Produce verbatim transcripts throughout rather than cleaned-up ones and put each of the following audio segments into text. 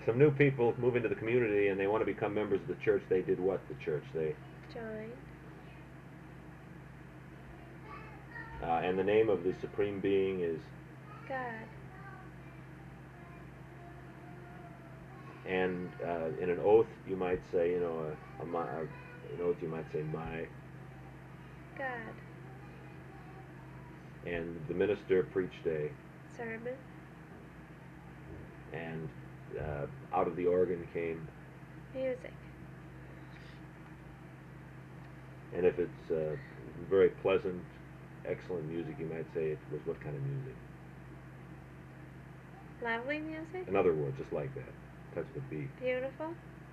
some new people move into the community and they want to become members of the church. They did what? The church they Join. uh, and the name of the supreme being is God. and uh, in an oath you might say, you know, a, a, my, a an oath you might say my, God. and the minister preached a Sermon. and uh, out of the organ came, Music. and if it's uh, very pleasant, excellent music, you might say it was what kind of music? Lovely music. In other words, just like that, touch the beat. Beautiful.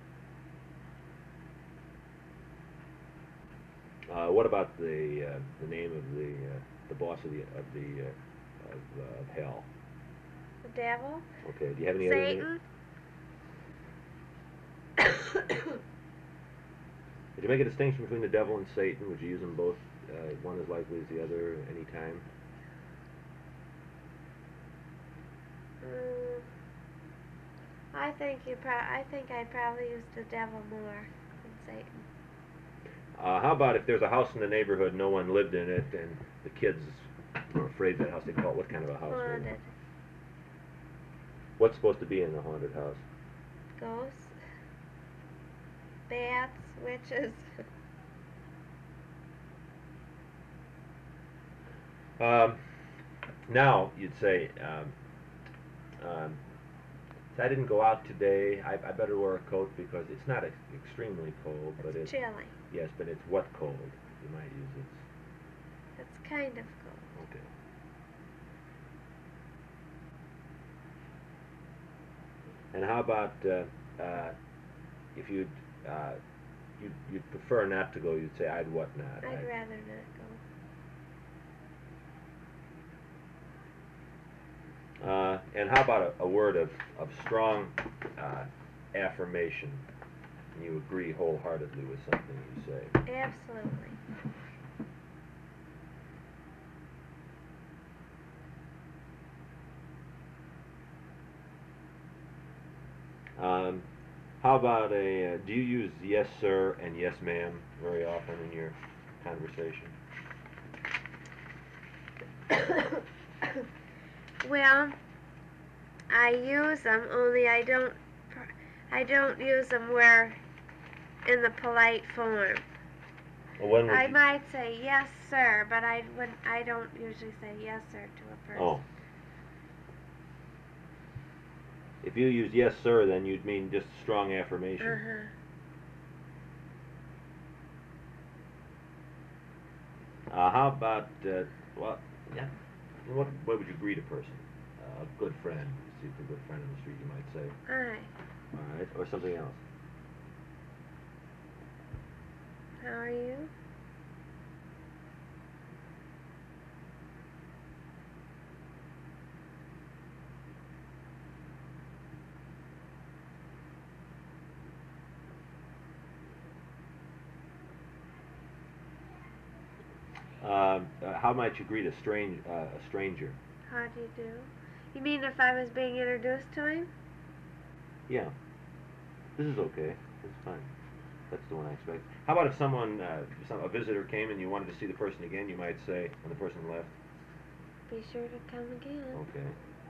Uh, what about the uh, the name of the uh, the boss of the of the uh, of, uh, of hell? The devil. Okay. Do you have any other Satan. names? Would you make a distinction between the devil and Satan? Would you use them both, uh, one as likely as the other, any time? Mm, I think you. Pro- I think I'd probably use the devil more than Satan. Uh, how about if there's a house in the neighborhood, no one lived in it, and the kids are afraid of that house? They call it what kind of a house? Haunted. What's supposed to be in the haunted house? Ghosts. Bats. Witches. Um, now you'd say, um, um, I didn't go out today. I, I better wear a coat because it's not ex- extremely cold, but It's it's chilly. yes, but it's what cold? You might use it. It's kind of cold. Okay. And how about uh, uh, if you'd uh, you'd, you'd prefer not to go? You'd say, "I'd what not?" I'd rather not go. Uh, and how about a, a word of, of strong uh, affirmation? And you agree wholeheartedly with something you say. Absolutely. Um, how about a, uh, do you use yes sir and yes ma'am very often in your conversation? Well, I use them, only I don't. I don't use them where in the polite form. Well, when would I you, might say yes, sir, but I would. I don't usually say yes, sir to a person. oh. If you use yes sir, then you'd mean just strong affirmation. Uh huh. Uh, how about, uh, well, yeah, what way would you greet a person? Uh, a good friend. See if a good friend on the street, you might say. Aye. All right, or something else. How are you? Um, uh, how might you greet a strange uh, a stranger? How do you do? You mean if I was being introduced to him? Yeah, this is okay. It's fine. That's the one I expect. How about if someone, uh, some, a visitor came and you wanted to see the person again? You might say when the person left. Be sure to come again. Okay.